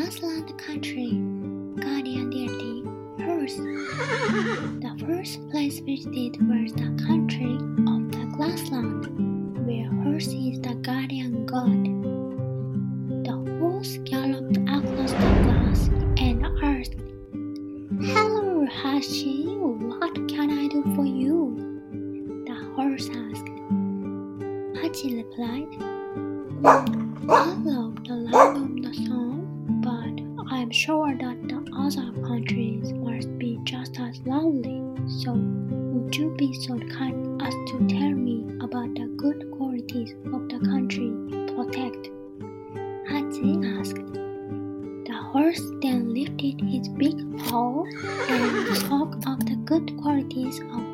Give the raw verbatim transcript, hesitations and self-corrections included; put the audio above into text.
Glassland country, guardian deity, Horse. The first place visited was the country of the Glassland, where Horse is the guardian god. The horse galloped across the glass and asked, "Hello, Hachi, what can I do for you?" The horse asked. Hachi replied, "I love the line of the song, but I'm sure that the other countries must be just as lovely, so would you be so kind as to tell me about the good qualities of the country you protect?" Hachi asked. The horse then lifted his big paw and spoke of the good qualities of